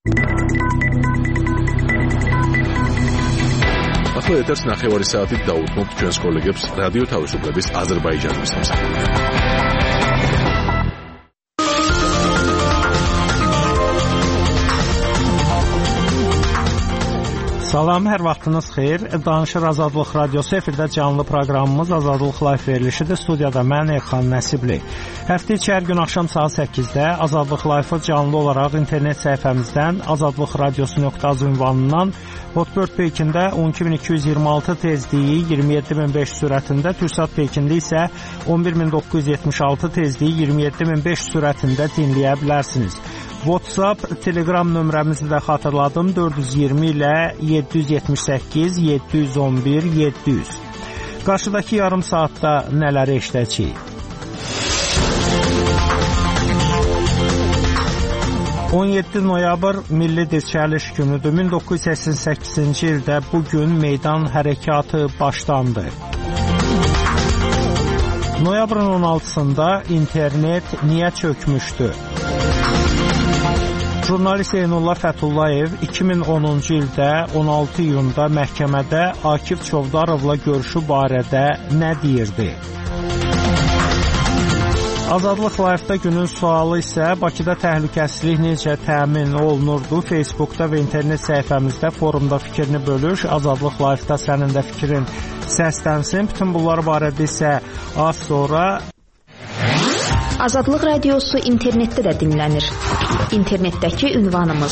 ახლა ეთერს 9 საათით დაუბრუნდით ჩვენს კოლეგებს რადიო თავისუფლების აზერბაიჯანის სამსახურიდან. Salam, hər vaxtınız xeyir. Danışır Azadlıq Radiosu efirdə canlı proqramımız Azadlıq Live verilişidir. Studiyada mən Elxan Nəsibli. Həftə içi hər gün axşam saat 8-də Azadlıq Live-ı canlı olaraq internet səhifəmizdən azadlıqradiosu.az ünvanından Hotbird peykində 12226 tezliyi 27500 sürətində, Türksat peykində isə 11976 tezliyi 27500 sürətində dinləyə bilərsiniz. WhatsApp, Telegram nömrəmizi də xatırladım, 420 ilə 778 711 700. Qarşıdakı yarım saatda nələri eşidəcəyik? 17 noyabr Milli Dirçəliş günüdür. 1988-ci ildə bugün meydan hərəkatı başlandı. Noyabrın 16-sında internet niyə çökmüşdü? Jurnalist Eynullah Fətullayev 2010-cu ildə 16 iyunda məhkəmədə Akif Çovdarovla görüşü barədə nə deyirdi? Azadlıq Live-da günün sualı isə Bakıda təhlükəsizlik necə təmin olunurdu? Facebookda və internet səhifəmizdə forumda fikrini bölüş. Azadlıq Live-da sənin də fikrin səslənsin. Bütün bunlar barədə isə az sonra Azadlıq Radiosu internetdə də dinlənir. İnternetdəki ünvanımız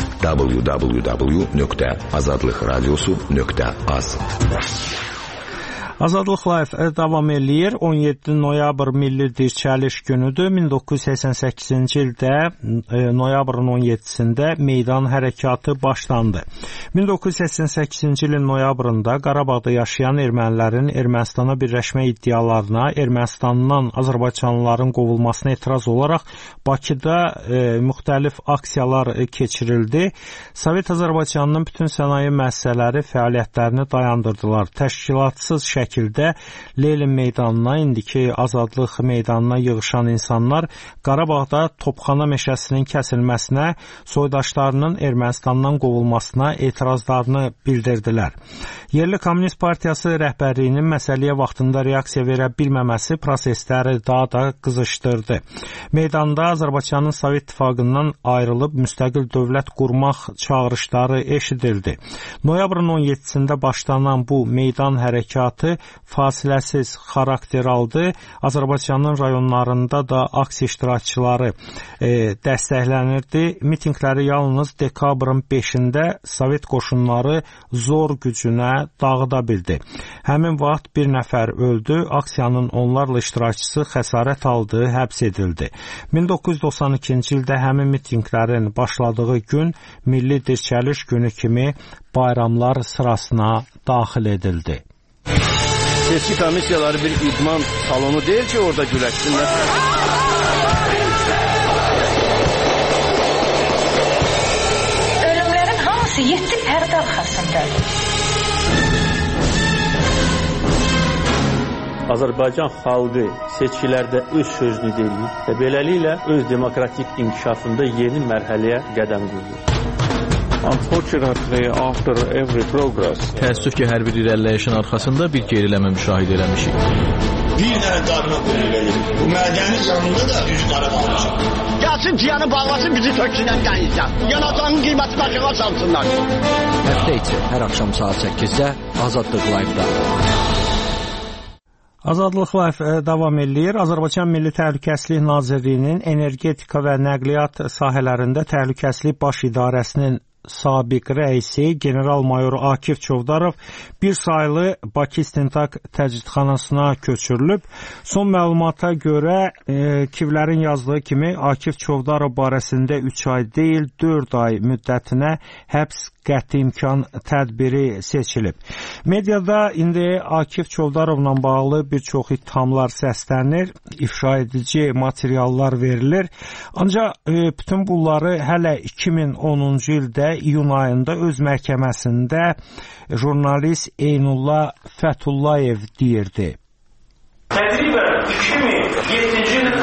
www.azadlıqradiosu.az. Azadlıq Live davam eləyir. 17 noyabr Milli Dirçəliş günüdür. 1988-ci ildə noyabrın 17-sində meydan hərəkatı başlandı. 1988-ci ilin noyabrında Qarabağda yaşayan ermənilərin Ermənistana birləşmə iddialarına, Ermənistandan Azərbaycanlıların qovulmasına etiraz olaraq Bakıda müxtəlif aksiyalar keçirildi. Sovet Azərbaycanının bütün sənaye müəssisələri fəaliyyətlərini dayandırdılar. Təşkilatsız şəkildə Lenin meydanına, indiki Azadlıq meydanına yığışan insanlar Qarabağda Topxana meşəsinin kəsilməsinə, soydaşlarının Ermənistandan qovulmasına etirazlarını bildirdilər. Yerli Komünist Partiyası rəhbərliyinin məsələyə vaxtında reaksiya verə bilməməsi prosesləri daha da qızışdırdı. Meydanda Azərbaycanın Sovet İttifaqından ayrılıb müstəqil dövlət qurmaq çağırışları eşidildi. Noyabrın 17-sində başlanan bu meydan hərəkatı fasiləsiz xarakter aldı. Azərbaycanın rayonlarında da aksiya iştirakçıları dəstəklənirdi. Mitinqləri yalnız dekabrın 5-də Sovet qoşunları zor gücünə dağıda bildi. Həmin vaxt bir nəfər öldü, aksiyanın onlarla iştirakçısı xəsarət aldı, həbs edildi. 1992-ci ildə həmin mitinqlərin başladığı gün Milli Dirçəliş günü kimi bayramlar sırasına daxil edildi. Seçki komissiyaları bir idman salonu deyil ki, orada güləşsinlər. Ölümlərin hamısı 7 pərdə arxasındadır. Azərbaycan xalqı seçkilərdə öz sözünü deyir və beləliklə öz demokratik inkişafında yeni mərhələyə qədəm qoyur. Unfortunately, after every progress, təəssüf ki, hər bir irəliləyişin arxasında bir geriləmə müşahidə eləmişik. Bir dənə darına qoyulur. Bu mədəni sonunda da üz qara qalacaq. Gəlsin ciyanı bağlasın, bizi töksünən dənizdən. Yanacağın qiyməti başına salsınlar. Həftə içi hər axşam saat 8-də Azadlıq Live-da. Azadlıq Live davam eləyir. Azərbaycan Milli Təhlükəsizlik Nazirliyinin energetika və nəqliyyat sahələrində Təhlükəsizlik Baş İdarəsinin sabiq rəisi general-mayor Akif Çovdarov bir saylı Bakı İstintaq Təcridxanasına köçürülüb. Son məlumata görə Kivlərin yazdığı kimi Akif Çovdarov barəsində 3 ay deyil, 4 ay müddətinə həbs qəti imkan tədbiri seçilib. Mediada indi Akif Çovdarovla bağlı bir çox ittihamlar səslənir, ifşa edici materiallar verilir. Ancaq bütün bunları hələ 2010-cu ildə iyun ayında öz məhkəməsində jurnalist Eynullah Fətullayev deyirdi. Təqribən 2007-ci ilin əvvəllərində mən Elmar Hüseyin müddəti ilə bağlı məlumatlar əldə etdim. 2007-ci ilin 20 iyun ayında mən Elmar Hüseyin müddəti ilə bağlı məlumatlar əldə etdim. 2007-ci ilin 20 iyun ayında mən Elmar Hüseyin müddəti ilə bağlı məlumatlar əldə etdim.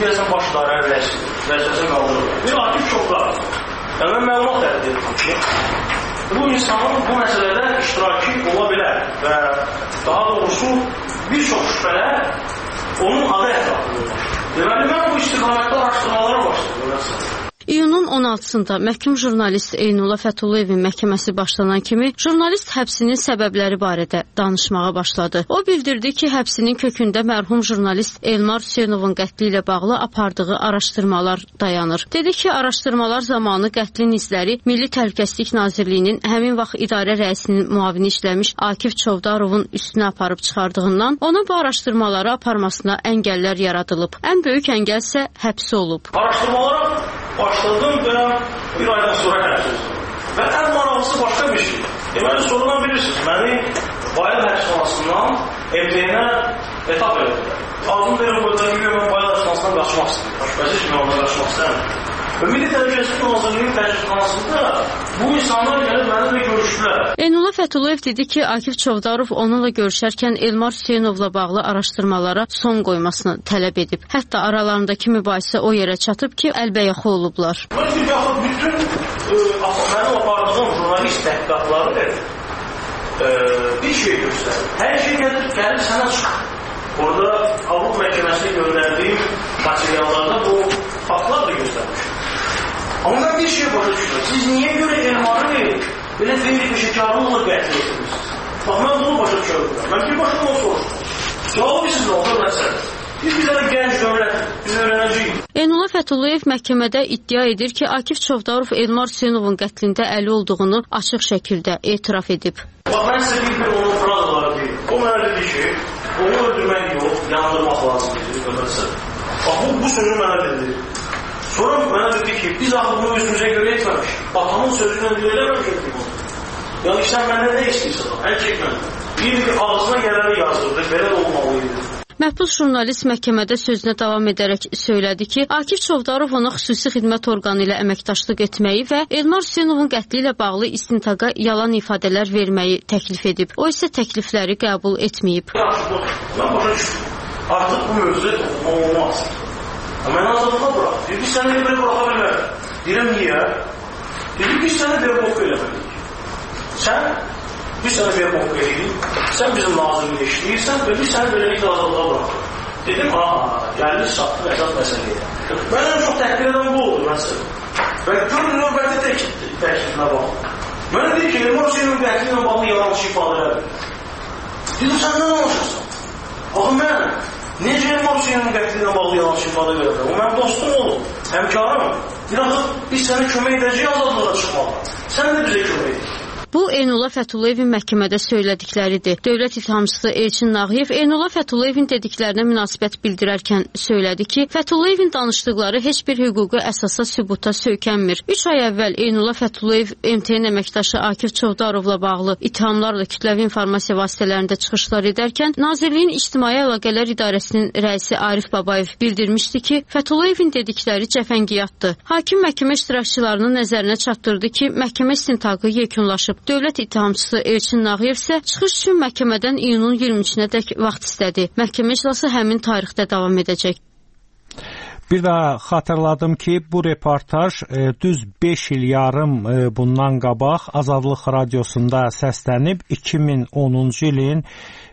deyəsən baş idarə vəzifəsini qaldırır. Bir Akif Çovdarov. Yəni, mən məlumat əldə etdim ki, bu insanın bu məsələdə iştirakı ola bilər və daha doğrusu bir çox şübhələr onun adı ətrafında olmuşdur. Deməli, mən bu istiqamətdə araşdırmalara başladım. İyunun 16-sında məhkum jurnalist Eynullah Fətullayevin məhkəməsi başlanan kimi jurnalist həbsinin səbəbləri barədə danışmağa başladı. O bildirdi ki, həbsinin kökündə mərhum jurnalist Elmar Hüseynovun qətli ilə bağlı apardığı araşdırmalar dayanır. Dedi ki, araşdırmalar zamanı qətlin izləri Milli Təhlükəsizlik Nazirliyinin həmin vaxt idarə rəisinin muavini işləmiş Akif Çovdarovun üstünə aparıb çıxardığından ona bu araşdırmaları aparmasına əngəllər yaradılıb. Ən böyük əngəl isə həbsi olub. Araşdırmalara başladım və bir aydan sonra həbs olsun. Və ən maraqlısı başqa bir şey. Deməli, sorudan bilirsiniz, məni Bayıl həbsxanasından MTN-ə etap edildi. Adım verir burada ki, mən Bayıl həbsxanasından qaçmaq istəyim. Bəzi kimi ona qaçmaq istəyim. Və Milli Təhlükəsizlik Nazirliyinin təşkilatxanasında bu insanlar gəlib mənimlə görüşdülər. Eynullah Fətullayev dedi ki, Akif Çovdarov onunla görüşərkən Elmar Hüseynovla bağlı araşdırmalara son qoymasını tələb edib. Hətta aralarındakı mübahisə o yerə çatıb ki, əlbəyaxı olublar. Mən bir yaxud bütün mənim apardığım jurnalist təhqiqatları bir şey göstərir. Hər şey gəlib sənə çıxır. Orada Avrupa məhkəməsinə göndərdiyim materiallarda bu faktlar da göstərmiş. Amma mən bir şey başa düşürəm. Siz niyə görə Elmarı belə qeyri-peşəkarlıqla qətl etmişsiniz? Bax, mən bunu başa düşürəm. Mən bir başa onu soruşdum. Cavabı sizin oldu məsələ. Biz bizə gənc dövlət, biz öyrənəcəyik. Eynullah Fətulllayev məhkəmədə iddia edir ki, Akif Çovdarov Elmar Hüseynovun qətlində əli olduğunu açıq şəkildə etiraf edib. Bax, mən sizə bir onun frazaları deyim. O mənə dedi ki, onu öldürmək yox, yandırmaq lazımdır. Bax, bu sözü mənə dedi. Sonra mənə dedi ki, biz axı bunu özümüzə görə etməmişik. Atamın sözünü eləməmişik ki, yəni sən məndən nə istəyirsən? Əl çəkmədim. Bir ağzına gələni yazdırdı, belə də olmalıydı. Məhbus jurnalist məhkəmədə sözünə davam edərək söylədi ki, Akif Çovdarov ona xüsusi xidmət orqanı ilə əməkdaşlıq etməyi və Elmar Hüseynovun qətli ilə bağlı istintaqa yalan ifadələr verməyi təklif edib. O isə təklifləri qəbul etməyib. Mən başa düşdüm. Artıq bu mövzuda toxunma olmaz. Mən azadlığa bırax. Deyir ki, səni belə bıraxa bilmərəm. Deyirəm, niyə? Deyir ki, səni verboq eləməliyik. Sən biz sənə verboq eləyik, sən bizim nazirliyə işləyirsən və biz səni beləliklə azadlığa bıraxır. Dedim, gəliniz çatdın əsas məsələyə. Mən ən çox təhqir edən bu oldu məsələ. Və görün, növbəti təklifinə baxın. Mənə deyir ki, Elmar Hüseynovun qətli ilə bağlı yalançı ifadələr. Dedim, sən nə danışırsan? Axı mən necə Elmar Hüseynovun qətli ilə bağlı yalançı ifadə verirəm? O mənim dostum olub, həmkarım. Biraz biz sənə kömək edəcəyik azadlığa çıxmağa. Sən də bizə kömək edir. Bu, Eynullah Fətullayevin məhkəmədə söylədikləridir. Dövlət ittihamçısı Elçin Nağıyev Eynullah Fətullayevin dediklərinə münasibət bildirərkən söylədi ki, Fətullayevin danışdıqları heç bir hüquqi əsasa sübuta söykənmir. 3 ay əvvəl Eynullah Fətullayev MTN əməkdaşı Akif Çovdarovla bağlı ittihamlarla kütləvi informasiya vasitələrində çıxışlar edərkən, Nazirliyin İctimai Əlaqələr İdarəsinin rəisi Arif Babayev bildirmişdi ki, Fətullayevin dedikləri cəfəngiyatdır. Hakim məhkəmə iştirakçılarının nəzərinə çatdırdı ki, məhkəmə istintaqı yekunlaşıb. Dövlət ittihamçısı Elçin Nağıyev isə çıxış üçün məhkəmədən iyunun 23-nədək vaxt istədi. Məhkəmə iclası həmin tarixdə davam edəcək. Bir daha xatırladım ki, bu reportaj düz 5 il yarım bundan qabaq Azadlıq Radiosunda səslənib 2010-cu ilin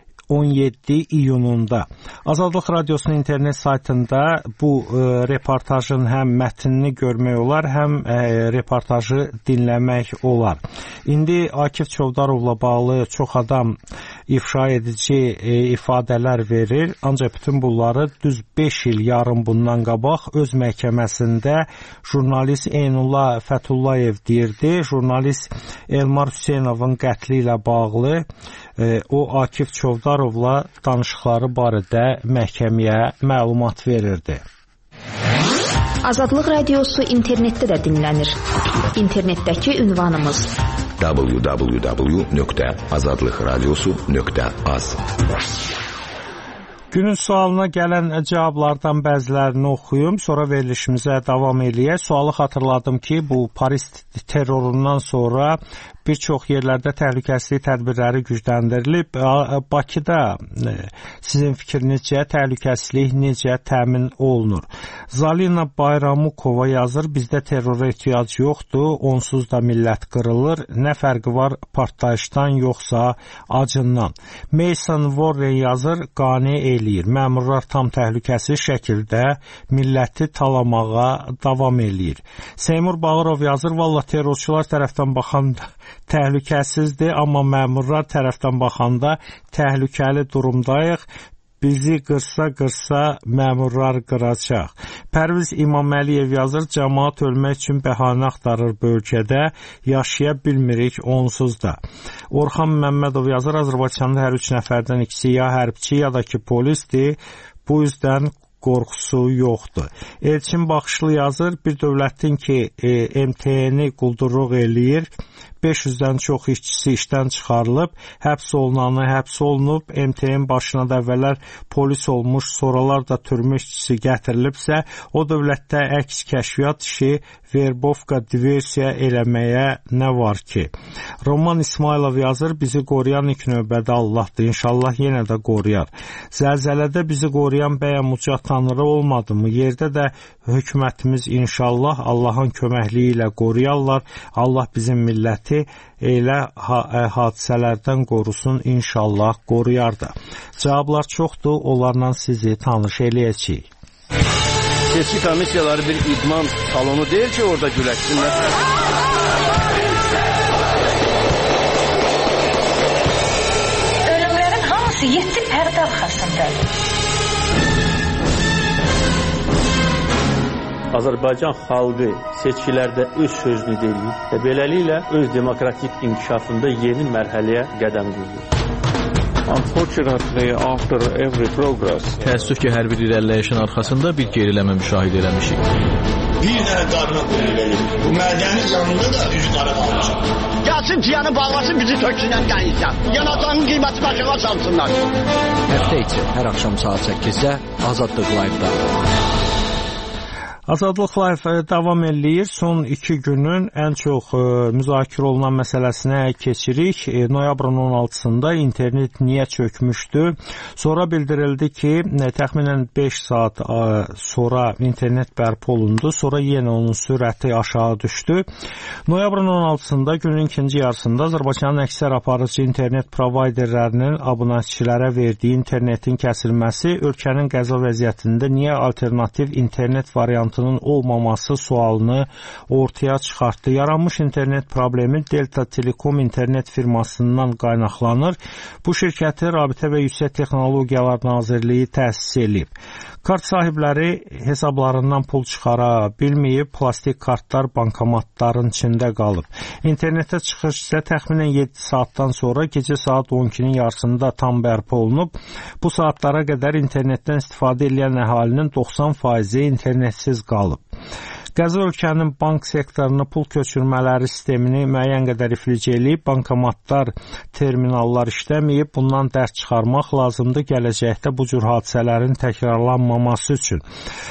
17 iyununda. Azadlıq Radiosunun internet saytında bu reportajın həm mətnini görmək olar, həm reportajı dinləmək olar. İndi Akif Çovdarovla bağlı çox adam ifşa edici ifadələr verir, ancaq bütün bunları düz 5 il yarım bundan qabaq öz məhkəməsində jurnalist Eynullah Fətullayev deyirdi. Jurnalist Elmar Hüseynovun qətli ilə bağlı o Akif Çovdarovla danışıqları barədə məhkəməyə məlumat verirdi. Azadlıq Radiosu internetdə də dinlənir. İnternetdəki ünvanımız www.azadlıqradiosu.az. Günün sualına gələn cavablardan bəzilərini oxuyum, sonra verilişimizə davam eləyək. Sualı xatırladım ki, bu Paris terrorundan sonra bir çox yerlərdə təhlükəsizlik tədbirləri gücləndirilib. Bakıda sizin fikrinizcə təhlükəsizlik necə təmin olunur? Zalina Bayramukova yazır, bizdə terrora ehtiyac yoxdur, onsuz da millət qırılır, nə fərqi var partlayışdan yoxsa acından. Mason Warren yazır, qane eləyir, məmurlar tam təhlükəsiz şəkildə milləti talamağa davam eləyir. Seymur Bağırov yazır, valla terrorçular tərəfdən baxanda təhlükəsizdir, amma məmurlar tərəfdən baxanda təhlükəli durumdayıq. Bizi qırsa məmurlar qıracaq. Pərviz İmaməliyev yazır, cəmaat ölmək üçün bəhanə axtarır bölgədə, yaşaya bilmirik onsuz da. Orxan Məmmədov yazır, Azərbaycanda hər 3 nəfərdən ikisi ya hərbçi ya da ki polisdir, bu yüzdən qorxusu yoxdur. Elçin Baxışlı yazır, bir dövlətin ki MTN-i quldurluq eləyir, 500-dən çox işçisi işdən çıxarılıb, həbs olunanı həbs olunub, MTN başına da əvvəllər polis olmuş, sonralar da türmə işçisi gətirilibsə, o dövlətdə əks kəşfiyyat işi, verbovka, diversiya eləməyə nə var ki? Roman İsmailov yazır, bizi qoruyan ilk növbədə Allahdır, inşallah yenə də qoruyar. Zəlzələdə bizi qoruyan bəyəm uca tanrı olmadı mı? Yerdə də hökumətimiz inşallah Allahın köməkliyi ilə qoruyarlar. Allah bizim milləti elə hadisələrdən qorusun, inşallah qoruyar da. Cavablar çoxdur, onlarla sizi tanış eləyəcəyik. Seçki komissiyaları bir idman salonu deyil ki, orada güləşsinlər. Ölümlərin hamısı 7 pərdə arxasındadır. Azərbaycan xalqı seçkilərdə öz sözünü deyir və beləliklə öz demokratik inkişafında yeni mərhələyə qədəm qoyur. Unfortunately, after every progress, təəssüf ki, hər bir irəliləyişin arxasında bir geriləmə müşahidə eləmişik. Bir dənə qadına qulluq edir. Bu mədəni canında da üz qara qalmışıq. Gəlsin ciyanı bağlasın, bizi töksünən qəyinsən. Yanacağın qiyməti başına salsınlar. Həftə içi hər axşam saat 8-də Azadlıq Live-da. Azadlıq Live davam eləyir. Son 2 günün ən çox müzakirə olunan məsələsinə keçirik. Noyabrın 16-sında internet niyə çökmüşdü? Sonra bildirildi ki, təxminən 5 saat sonra internet bərpa olundu. Sonra yenə onun sürəti aşağı düşdü. Noyabrın 16-sında günün ikinci yarısında Azərbaycanın əksər aparıcı internet provayderlərinin abunəçilərə verdiyi internetin kəsilməsi ölkənin qəza vəziyyətində niyə alternativ internet variantı olmaması sualını ortaya çıxartdı. Yaranmış internet problemi Delta Telekom internet firmasından qaynaqlanır. Bu şirkəti Rabitə və Yüksək Texnologiyalar Nazirliyi təsis edib. Kart sahibləri hesablarından pul çıxara bilməyib, plastik kartlar bankomatların içində qalıb. İnternetə çıxış isə təxminən 7 saatdan sonra gecə saat 12-nin yarısında tam bərpa olunub. Bu saatlara qədər internetdən istifadə edən əhalinin 90% internetsiz qalıb. Qəza ölkənin bank sektorunu pul köçürmələri sistemini müəyyən qədər iflic eləyib, bankomatlar, terminallar işləməyib, bundan dərs çıxarmaq lazımdır gələcəkdə bu cür hadisələrin təkrarlanmaması üçün.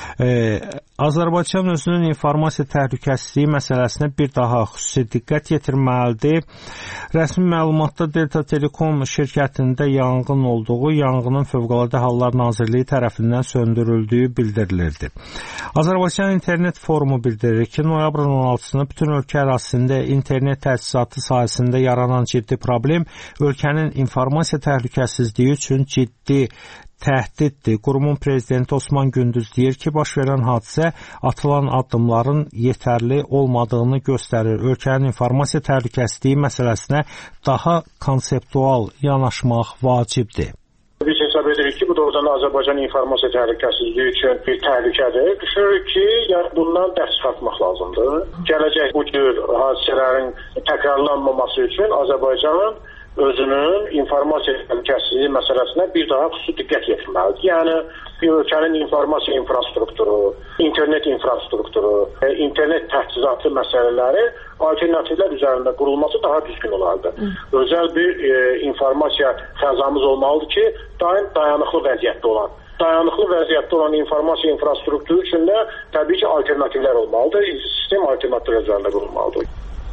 Azərbaycan özünün informasiya təhlükəsizliyi məsələsinə bir daha xüsusi diqqət yetirməlidir. Rəsmi məlumatda Delta Telekom şirkətində yanğın olduğu, yanğının Fövqəladə Hallar Nazirliyi tərəfindən söndürüldüyü bildirilirdi. Azərbaycan İnternet Forumu bildirir ki, noyabrın 16-sını bütün ölkə ərazisində internet təchizatı sahəsində yaranan ciddi problem ölkənin informasiya təhlükəsizliyi üçün ciddi təhdiddir. Qurumun prezidenti Osman Gündüz deyir ki, baş verən hadisə atılan addımların yetərli olmadığını göstərir. Ölkənin informasiya təhlükəsizliyi məsələsinə daha konseptual yanaşmaq vacibdir. Biz hesab edirik ki, bu doğrudan Azərbaycan informasiya təhlükəsizliyi üçün bir təhlükədir. Düşünürük ki, yəni bundan dərs çıxartmaq lazımdır. Gələcək bu cür hadisələrin təkrarlanmaması üçün Azərbaycanın özünün informasiya təhlükəsizliyi məsələsinə bir daha xüsusi diqqət yetirməlidir. Yəni, ölkənin informasiya infrastrukturu, internet infrastrukturu, internet təchizatı məsələləri alternativlər üzərində qurulması daha düzgün olardı. Özəl bir informasiya fəzamız olmalıdır ki, dayanıqlı vəziyyətdə olan informasiya infrastrukturu üçün də təbii ki, alternativlər olmalıdır. Sistem alternativlər üzərində qurulmalıdır.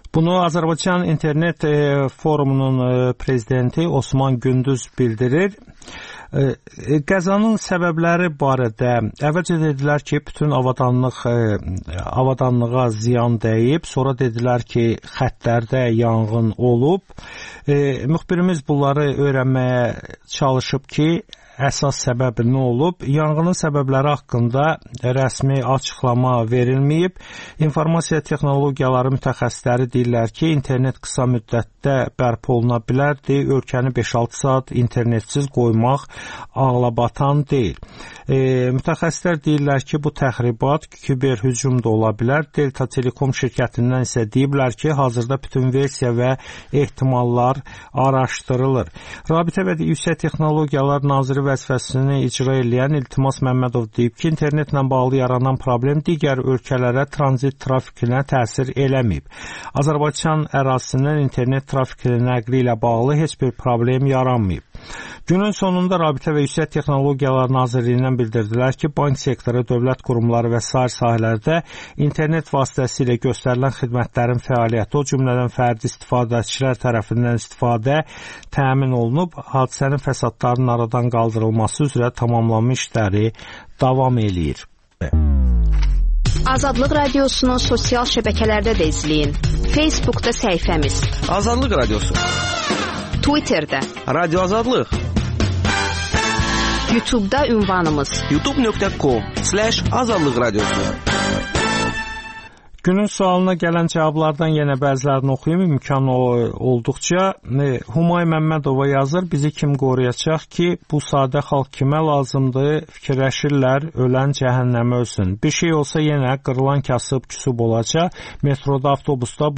Bunu Azərbaycan İnternet Forumunun prezidenti Osman Gündüz bildirir. Qəzanın səbəbləri barədə əvvəlcə dedilər ki, bütün avadanlığa ziyan dəyib, sonra dedilər ki, xəttlərdə yanğın olub. Müxbirimiz bunları öyrənməyə çalışıb ki, əsas səbəbi nə olub? Yanğının səbəbləri haqqında rəsmi açıqlama verilməyib. İnformasiya texnologiyaları mütəxəssisləri deyirlər ki, internet qısa müddətdə bərpa oluna bilərdi. Ölkəni 5-6 saat internetsiz qoymaq ağlabatan deyil. Mütəxəssislər deyirlər ki, bu təxribat kiber hücum da ola bilər. Delta Telekom şirkətindən isə deyiblər ki, hazırda bütün versiya və ehtimallar araşdırılır. Rabitə və Yüksək Texnologiyalar Naziri vəzifəsini icra edən İltimas Məmmədov deyib ki, internetlə bağlı yaranan problem digər ölkələrə tranzit trafikinə təsir eləməyib. Azərbaycan ərazisindən internet trafikinin nəqli ilə bağlı heç bir problem yaranmayıb. Günün sonunda Rabitə və Yüksək Texnologiyalar Nazirliyindən bildirdilər ki, bank sektoru, dövlət qurumları və sair sahələrdə internet vasitəsilə göstərilən xidmətlərin fəaliyyəti, o cümlədən fərdi istifadəçilər tərəfindən istifadə təmin olunub, hadisənin fəsadlarının aradan qaldırılması üzrə tamamlanma işləri davam eləyir. Azadlıq Radiosunu sosial şəbəkələrdə də izləyin. Facebookda səhifəmiz Azadlıq Radiosu, Twitterdə Radio Azadlıq, YouTube'da ünvanımız youtube.com/Azadlıq Radiosu. Günün sualına gələn cavablardan yenə bəzilərini oxuyum, imkan olduqca. Humay Məmmədova yazır, bizi kim qoruyacaq ki, bu sadə xalq kimə lazımdır, fikirləşirlər, ölən cəhənnəmə ölsün. Bir şey olsa yenə qırılan kasıb küsub olacaq, metroda, avtobusda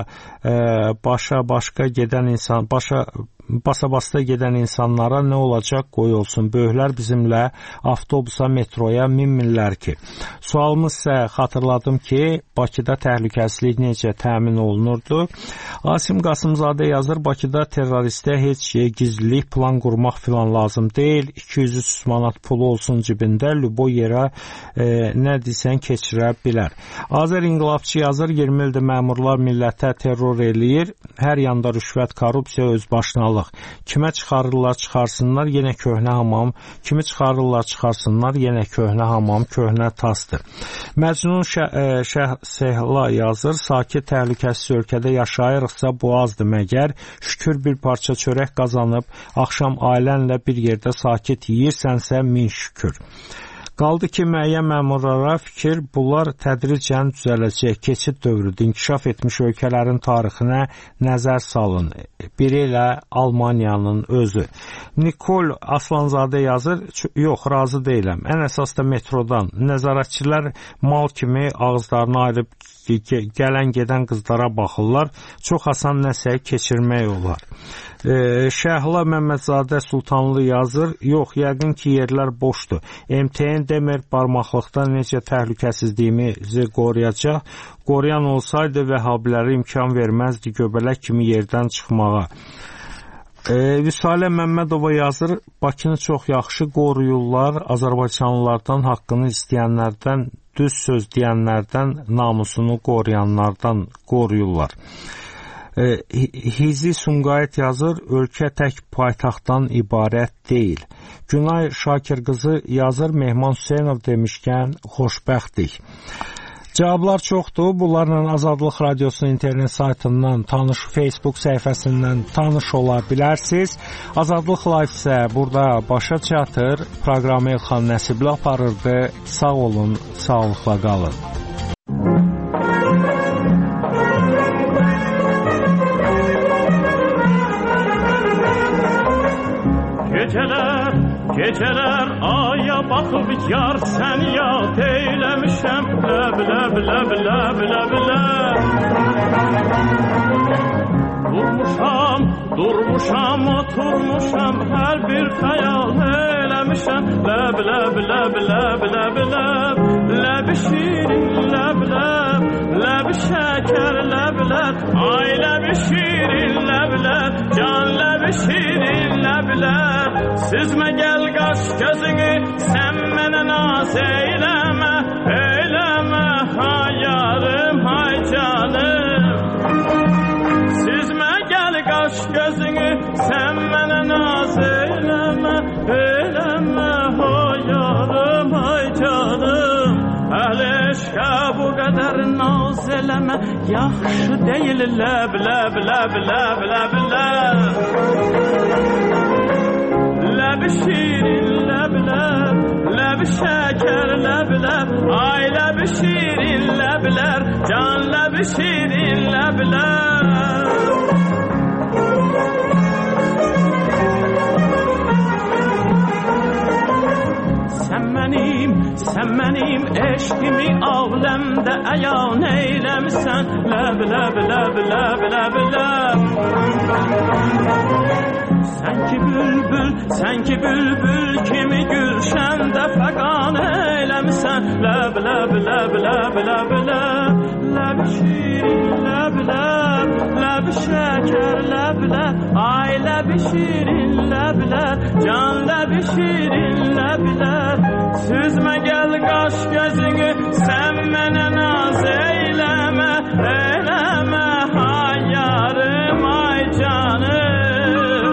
başa gedən insan, basa-basta gedən insanlara nə olacaq qoy olsun. Böyüklər bizimlə avtobusa, metroya minmirlər ki. Sualımız isə xatırladım ki, Bakıda təhlükəsizlik necə təmin olunurdu? Asim Qasımzadə yazır, Bakıda terroristə heç gizlilik, plan qurmaq filan lazım deyil. 200-300 manat pulu olsun cibində, lübo yerə nə deysən keçirə bilər. Azər İnqilabçı yazır, 20 ildir məmurlar millətə terror eləyir. Hər yanda rüşvət, korrupsiya, özbaşınalıq. Kimə çıxarırlar, çıxarsınlar, yenə köhnə hamam. Kimi çıxarırlar, çıxarsınlar, yenə köhnə hamam, köhnə tasdır. Məcnun Sehla yazır, sakit təhlükəsiz ölkədə yaşayırıqsa bu azdır məgər. Şükür bir parça çörək qazanıb, axşam ailənlə bir yerdə sakit yeyirsənsə min şükür. Qaldı ki, müəyyən məmurlara fikir, bunlar tədricən düzələcək, keçid dövrüdür, inkişaf etmiş ölkələrin tarixinə nəzər salın. Biri ilə Almaniyanın özü. Nikol Aslanzadə yazır, yox, razı deyiləm. Ən əsas da metrodan. Nəzarətçilər mal kimi ağızlarını ayırıb gələn gedən qızlara baxırlar. Çox asan nəsə keçirmək olar. Şəhla Məmmədzadə Sultanlı yazır, yox, yəqin ki, yerlər boşdur. MTN demir, barmaqlıqdan necə təhlükəsizliyimizi qoruyacaq. Qoruyan olsaydı vəhabilərə imkan verməzdi göbələk kimi yerdən çıxmağa. Vüsalə Məmmədova yazır, Bakını çox yaxşı qoruyurlar, Azərbaycanlılardan haqqını istəyənlərdən, düz söz deyənlərdən, namusunu qoruyanlardan qoruyurlar. Hizi Sumqayıt yazır, ölkə tək paytaxtdan ibarət deyil. Günay Şakir qızı yazır, Mehman Hüseynov demişkən xoşbəxtdik. Cavablar çoxdur. Bunlarla Azadlıq Radiosunun internet saytından tanış, Facebook səhifəsindən tanış ola bilərsiniz. Azadlıq Live isə burada başa çatır. Proqramı Elxan Nəsibli aparırdı. Sağ olun, sağlıqla qalın. Gecələr aya baxıb yar sən yad eyləmişəm, ləb, ləb, ləb, ləb, ləb, ləb. Durmuşam, oturmuşam, hər bir xəyal eləmişəm, ləb, ləb, ləb, ləb, ləb, ləb. Ləb şirin, ləb, ləb, ləb şəkər, ləb, ləb. Ay ləb şirin, ləb, ləb, can ləb şirin, ləb, ləb. Süzmə gəl qaş gözünü, sən mənə naz eyləmə, eyləmə, hay yarım, hay canım. eləmə hayarım ay canım. Əl eşqə bu qədər naz eləmə, yaxşı deyil ləb, ləb, ləb, ləb, ləb, ləb. Ləb şirin, ləb, ləb, ləb şəkər, ləb, ləb. Ay ləb şirin, ləblər, can ləb şirin, ləblər. Sən mənim eşqimi ağləmdə əyan eyləmisən. Ləb, ləb, ləb, ləb, ləb, ləb. Sən ki bülbül kimi gülşəndə fəqan eyləmisən. Ləb, ləb, ləb, ləb, ləb, ləb. Ləb şirin, ləb, ləb, ləb şəkər, ləb, ləb. Ay ləb şirin, ləblər, can ləb şirin, ləblər. Süzmə gəl qaş gözünü, sən mənə naz eyləmə, eyləmə hay yarım, ay canım.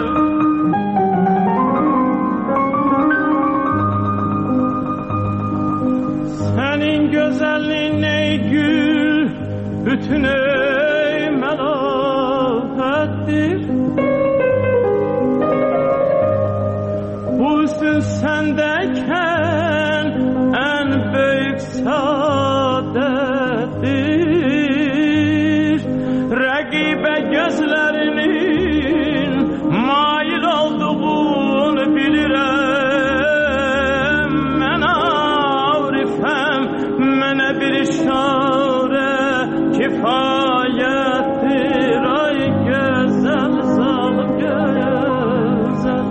Sənin gözəlliyin ey gül, bütün ey məlahətdir. Bu hüsn səndəykən ən böyük saadətdir. Rəqibə gözlərinin mail olduğunu bilirəm. Mən arifəm, mənə bir işarə kifayətdir. Ay gözəl zalım gözəl.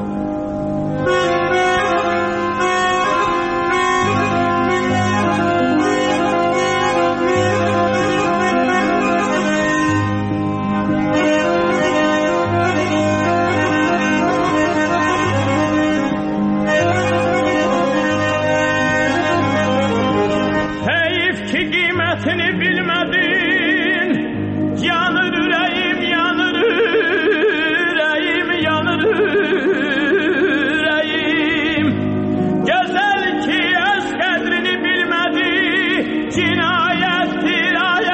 Bilmedin, yanır yüreğim, yanır yüreğim, yanır yüreğim. Güzel ki öz kadrini bilmedi, cinayettir ay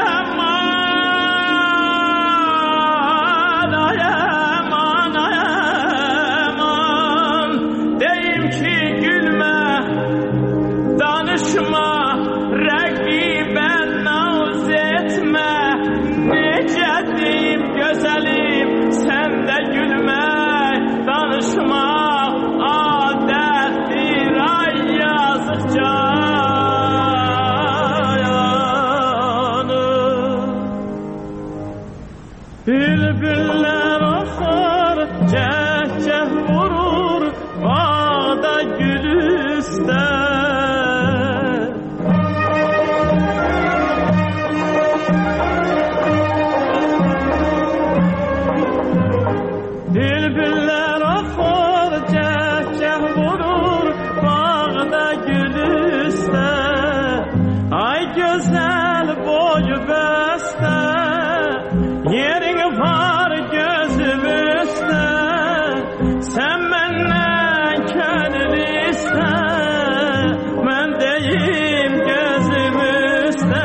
aman, ay aman, ay aman. Deyim ki gülme, danışma, rəqibən naz etmə. Necə deyim gözəlim, sən də gülmək, danışmaq adətdir. Ay yazıq canım. Bülbüllər axar, cəhcəh vurur, bağda gül üstə. Bülbüllər axar, cəhcəh vurur, bağda gül üstə. Ay gözəl boyu bəstə, yerin var gözüm üstə. Sən məndən könül istə, mən deyim gözüm üstə.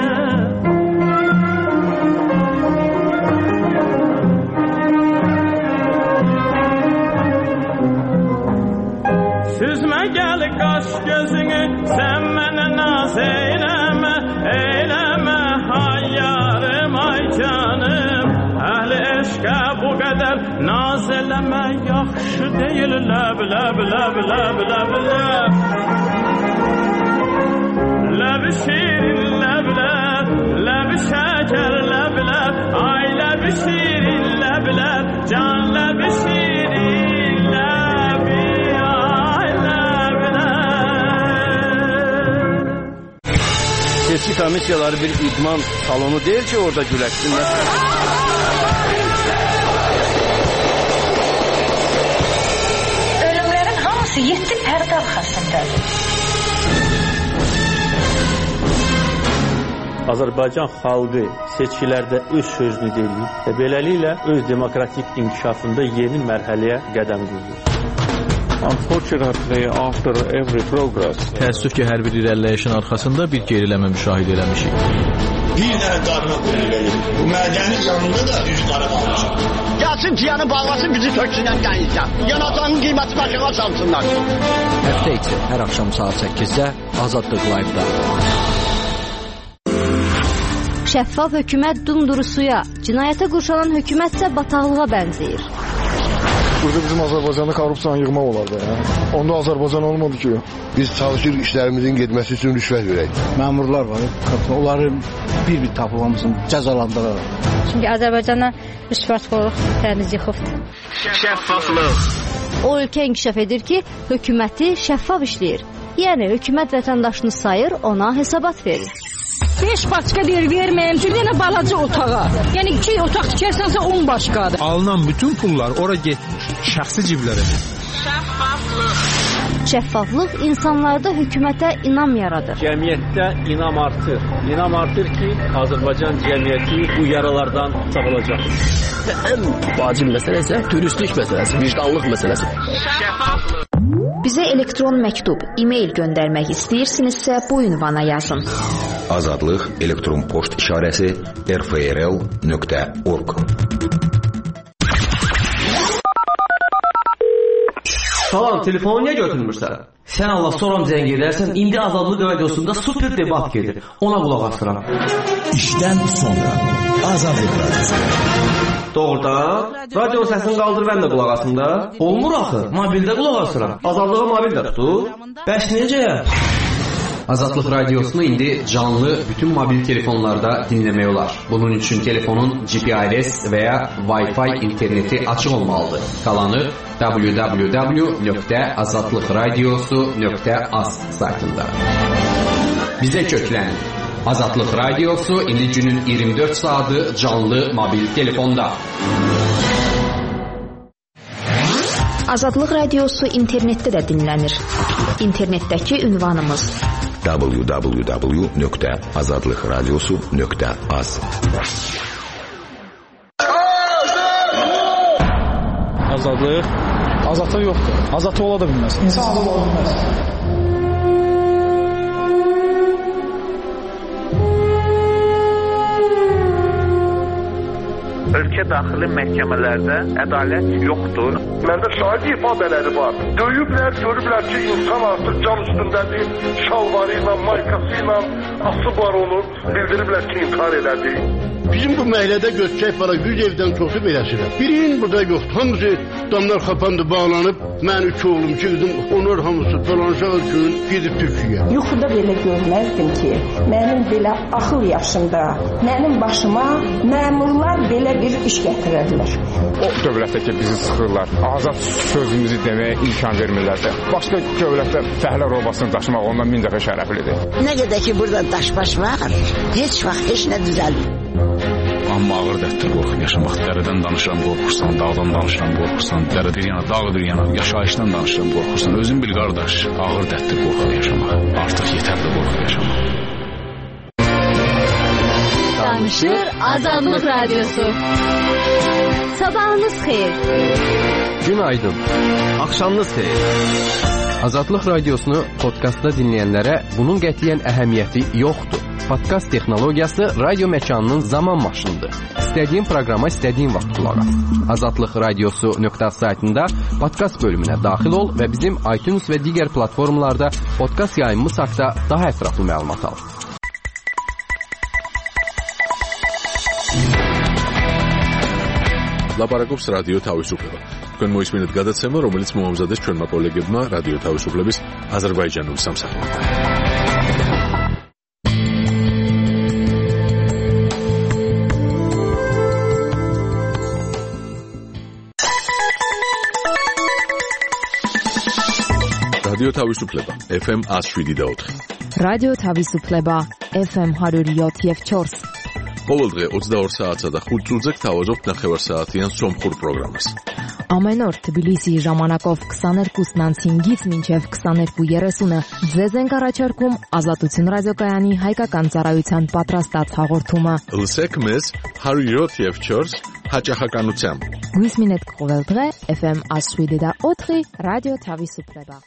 Süzmə gəl qaş gözünü, sən mənə naz eyləmə, eyləmə hay yarım, ay canım. Əhli eşqə bu qədər naz eləmə, yaxşı deyil ləb, ləb, ləb, ləb, ləb, ləb. Ləb şirin, ləb, ləb, ləb şəkər, ləb, ləb. Ay ləb şirin, ləb, ləb, can ləb şirin, ləb, ay ləb, ləb. Seçki komissiyaları bir idman salonu deyil ki, orada güləşsinlər. Ölümlərin hamısı 7 pərdə arxasındadır. Azərbaycan xalqı seçkilərdə öz sözünü deyir və beləliklə öz demokratik inkişafında yeni mərhələyə qədəm qoyur. Unfortunately, after every progress, təəssüf ki, hər bir irəliləyişin arxasında bir geriləmə müşahidə eləmişik. Bir dənə darına verir. Bu mədəni canında da üç qara qalmışıq. Gəlsin ciyanı bağlasın, bizi töksünən dənizdən. Yanacağın qiyməti başına salsınlar. Həftə içi hər axşam saat 8-də Azadlıq Live-da. Şəffaf hökumət dumduru suya, cinayətə qurşanan hökumət isə bataqlığa bənzəyir. Burada bizim Azərbaycanda korrupsiyanı yığmaq olardı. Onda Azərbaycan olmadı ki. Biz çalışırıq işlərimizin getməsi üçün rüşvət verək. Məmurlar var, onları bir-bir tapılmasın, cəzalandıraraq. Çünki Azərbaycana rüşvətxorluq təmiz yıxıbdır. Şəffaflıq. O ölkə inkişaf edir ki, hökuməti şəffaf işləyir. Yəni, hökumət vətəndaşını sayır, ona hesabat verir. 5 başqa deyir, verməyim ki, yenə balaca otağa. Yəni 2 otaq tikərsənsə 10 başqadır. Alınan bütün pullar ora getmir, şəxsi ciblərə. Şəffaflıq insanlarda hökumətə inam yaradır. Cəmiyyətdə inam artır. İnam artır ki, Azərbaycan cəmiyyəti bu yaralardan sağalacaq. Ən vacib məsələ isə turistlik məsələsi, vicdanlıq məsələsi. Şəffaflıq. Bizə elektron məktub, e-mail göndərmək istəyirsinizsə bu ünvana yazın. Azadlıq elektron poçt işarəsi rfrl.org. Salam, telefonu niyə götürmürsən? Sən Allah soram zəng edərsən, indi Azadlıq radiosunda super debat gedir. Ona qulaq asıram. İşdən sonra Azadlıq radiosu. Doğrudan, radio səsini qaldır, mən də qulaq asım da. Olmur axı, mobildə qulaq asıram. Azadlığa mobildə tutur. Bəs necə? Azadlıq radiosunu indi canlı bütün mobil telefonlarda dinləmək olar. Bunun üçün telefonun GPRS və ya Wi-Fi interneti açıq olmalıdır. Qalanı www.azadlıqradiosu.az saytında. Bizə köklənin. Azadlıq radiosu indi günün 24 saatı canlı mobil telefonda. Azadlıq radiosu internetdə də dinlənir. İnternetdəki ünvanımız www.azadlıqradiosu.az. Azadlıq. Azadlıq yoxdur. Azadlıq ola da bilməz. İnsan azad ola bilməz. Ölkə daxili məhkəmələrdə ədalət yoxdur. Məndə şahid ifadələri var. Döyüblər, görüblər ki, insan artıq cam üstündədir, şalvarı ilə, maykası ilə asıblar onu, bildiriblər ki, intihar elədi. Bizim bu məhəllədə göçək para 100 evdən çoxu beləsidir. Birinin burada yoxdur. Hamısı damlar xapandı, bağlanıb. Mən 3 oğlum, 2 qızım, onlar hamısı dolanışaq üçün gedib Türkiyəyə. Yuxuda belə görməzdim ki, mənim belə axıl yaşında, mənim başıma məmurlar belə bir iş gətirərlər. O dövlətdə ki, bizi sıxırlar, azad sözümüzü deməyə imkan vermirlərsə, başqa dövlətdə fəhlə robasını daşımaq ondan min dəfə şərəflidir. Nə qədər ki, burada daş-baş var, heç vaxt heç nə düzəlmir. Amma ağır dərddir qorxub yaşamaq. Dərədən danışıram, qorxursan, dağdan danışıram, qorxursan, dərə bir yana, dağ bir yana, yaşayışdan danışıram, qorxursan. Özün bil qardaş, ağır dərddir qorxub yaşamaq. Artıq yetərli qorxub yaşamaq. Danışır Azadlıq Radiosu. Sabahınız xeyir. Günaydın. Axşamınız xeyir. Azadlıq Radiosunu podkastda dinləyənlərə bunun qətiyyən əhəmiyyəti yoxdur. Podkast texnologiyası radio məkanının zaman maşınıdır. İstədiyin proqrama istədiyin vaxt qulaq as. Azadlıqradiosu.az saytında podkast bölümünə daxil ol və bizim iTunes və digər platformalarda podkast yayımımız haqqında daha ətraflı məlumat al. ლაპარაკობს რადიო თავისუფლება. თქვენ მოისმინეთ გადაცემა, რომელიც მოამზადეს ჩვენმა კოლეგებმა რადიო თავისუფლების აზერბაიჯანული სამსახურიდან. რადიო თავისუფლება FM 107.4. რადიო თავისუფლება FM 107.4. ყოველდღე 22 საათსა და 5 წუთზე გთავაზობთ ნახევარსაათიან სომხურ პროგრამას. Ամեն օր Թբիլիսիի ժամանակով 22:05-ից մինչև 22:30-ը ձեզ ենք առաջարկում Ազատություն ռադիոկայանի հայկական ծառայության պատրաստած հաղորդումը։ Լսեք մեզ 107.4 հաճախականությամբ։ Գույսմինետ կողել դրե FM ասուիդեդա օթրի ռադիո թավիսուպլեբա։